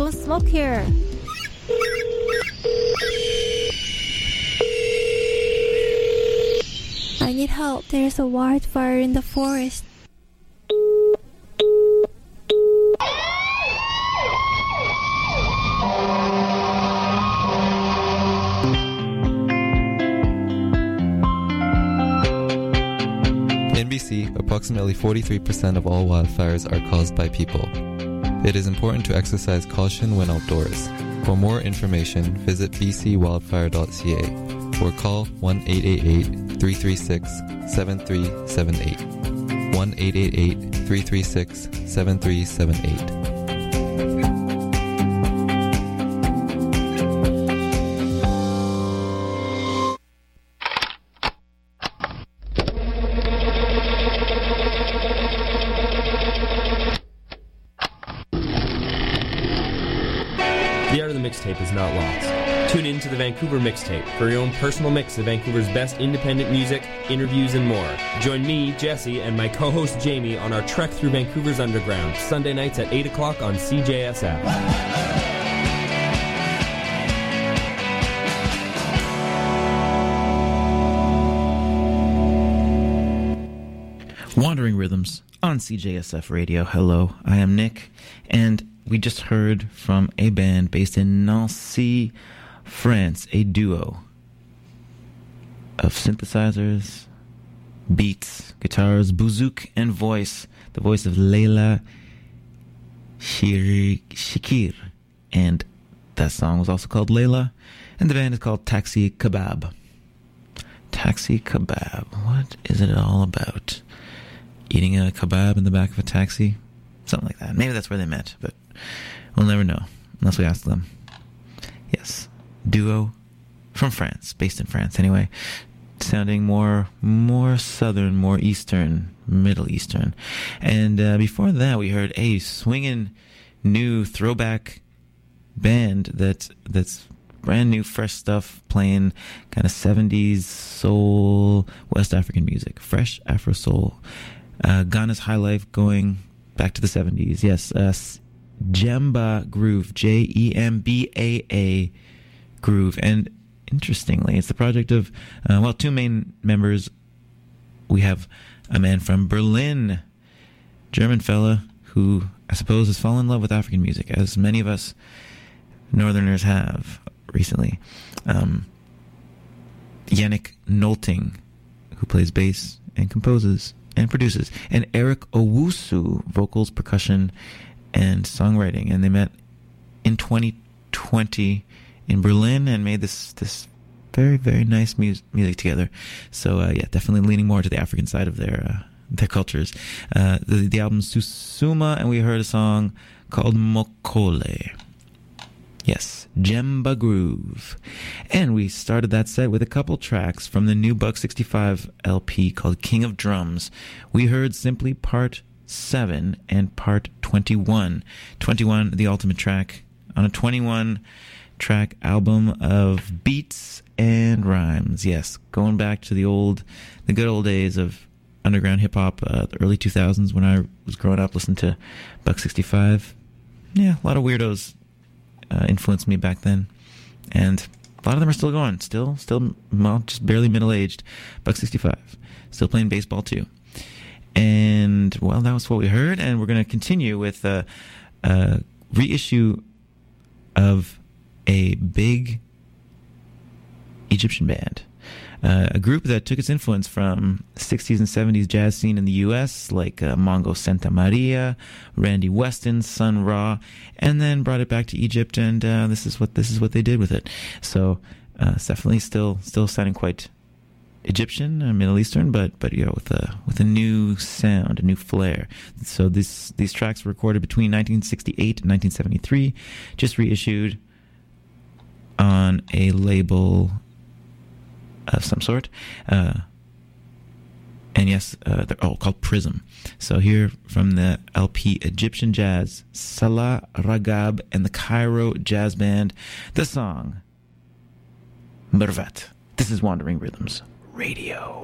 Don't smoke here. I need help. There's a wildfire in the forest. In BC, approximately 43% of all wildfires are caused by people. It is important to exercise caution when outdoors. For more information, visit bcwildfire.ca or call 1-888-336-7378. 1-888-336-7378. The art of the mixtape is not lost. Tune in to the Vancouver Mixtape for your own personal mix of Vancouver's best independent music, interviews, and more. Join me, Jesse, and my co-host Jamie on our trek through Vancouver's underground, Sunday nights at 8 o'clock on CJSF. Wandering Rhythms on CJSF Radio. Hello, I am Nick, and we just heard from a band based in Nancy, France, a duo of synthesizers, beats, guitars, bouzouki, and voice. The voice of Leila Shakir. And that song was also called Leila, and the band is called Taxi Kebab. Taxi Kebab. What is it all about? Eating a kebab in the back of a taxi? Something like that. Maybe that's where they met, but we'll never know unless we ask them. Yes, duo from France, based in France anyway, sounding more southern, more eastern, Middle Eastern. And before that, we heard a swinging new throwback band that's brand new, fresh stuff, playing kind of 70s soul, West African music, fresh Afro soul. Ghana's high life going back to the 70s. Yes, Jemba Groove, Jembaa Groove. And interestingly, it's the project of, two main members. We have a man from Berlin, German fella, who I suppose has fallen in love with African music, as many of us Northerners have recently. Yannick Nolting, who plays bass and composes and produces, and Eric Owusu, vocals, percussion, and songwriting. And they met in 2020 in Berlin and made this very, very nice music together. So definitely leaning more to the African side of their cultures. The album's Susuma, and we heard a song called Mokole. Yes, Jemba Groove. And we started that set with a couple tracks from the new Buck 65 LP called King of Drums. We heard simply part 7 and part 21. 21, the ultimate track on a 21-track album of beats and rhymes. Yes, going back to the good old days of underground hip-hop, the early 2000s when I was growing up listening to Buck 65. Yeah, a lot of weirdos influenced me back then, and a lot of them are still going, still just barely middle-aged. Buck 65, still playing baseball too. And well, that was what we heard, and we're going to continue with a reissue of a big Egyptian band, a group that took its influence from 60s and 70s jazz scene in the U.S., like Mongo Santa Maria, Randy Weston, Sun Ra, and then brought it back to Egypt, and this is what they did with it. So it's definitely still sounding quite Egyptian and Middle Eastern, but with a new sound, a new flair. So these tracks were recorded between 1968 and 1973, just reissued on a label of some sort, and yes, they're all called Prism. So here from the LP Egyptian Jazz, Salah Ragab and the Cairo Jazz Band, the song Mervat. This is Wandering Rhythms Radio.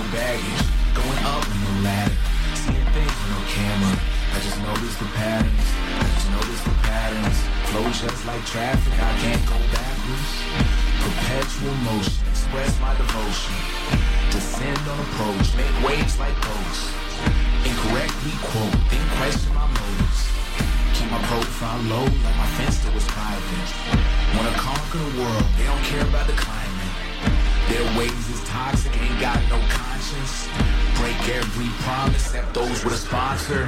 baggage. Going up in the ladder, seeing things with no camera. I just notice the patterns, flow just like traffic, I can't go backwards. Perpetual motion, express my devotion. Descend on approach, make waves like boats. Incorrectly quote, then question my motives. Keep my profile low like my fence that was private. Wanna conquer the world, they don't care about the climate. Their ways is toxic, ain't got no conscience. Break every promise except those with a sponsor.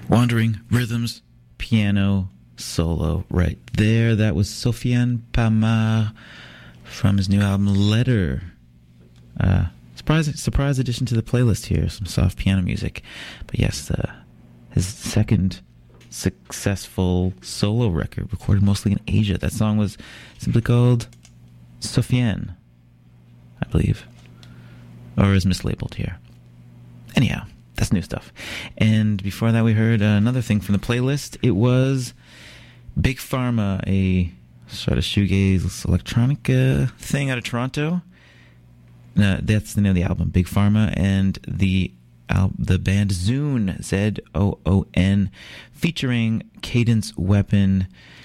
Wandering Rhythms piano solo right there. That was Sofiane Pamar from his new album Letter. Surprise addition to the playlist here. Some soft piano music. But yes, his second successful solo record, recorded mostly in Asia. That song was simply called Sofiane, I believe. Or is mislabeled here. Anyhow, that's new stuff. And before that we heard another thing from the playlist. It was Big Pharma, a sort of shoegaze electronic thing out of Toronto. That's the name of the album, Big Pharma, and the band Zoon, Z-O-O-N, featuring Cadence Weapon,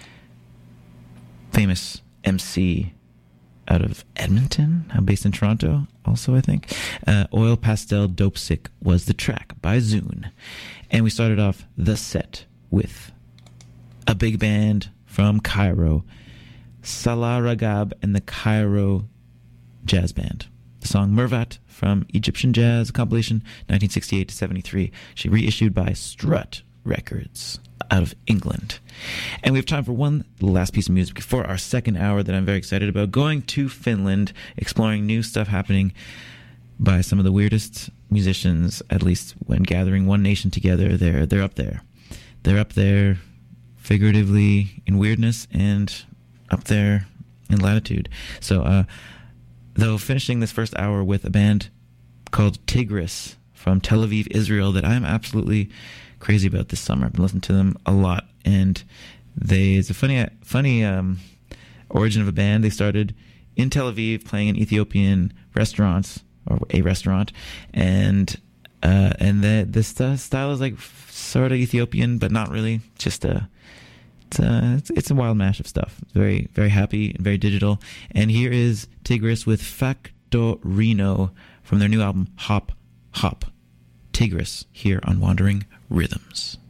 famous MC out of Edmonton, based in Toronto also, I think. Oil Pastel Dope Sick was the track by Zoon. And we started off the set with a big band from Cairo, Salah Ragab and the Cairo Jazz Band. The song Mervat from Egyptian Jazz, compilation 1968 to 73. She reissued by Strut Records out of England. And we have time for one last piece of music before our second hour that I'm very excited about. Going to Finland, exploring new stuff happening by some of the weirdest musicians, at least when gathering One Nation together. They're up there. They're up there figuratively in weirdness and up there in latitude. So, though finishing this first hour with a band called Tigris from Tel Aviv, Israel, that I'm absolutely crazy about this summer. I've been listening to them a lot, and it's a funny origin of a band. They started in Tel Aviv playing in Ethiopian restaurants, or a restaurant, and the style is like sort of Ethiopian, but not really. Just it's a wild mash of stuff. It's very, very happy and very digital. And here is Tigris with Factorino from their new album Hop Hop. Tigris here on Wandering Rhythms.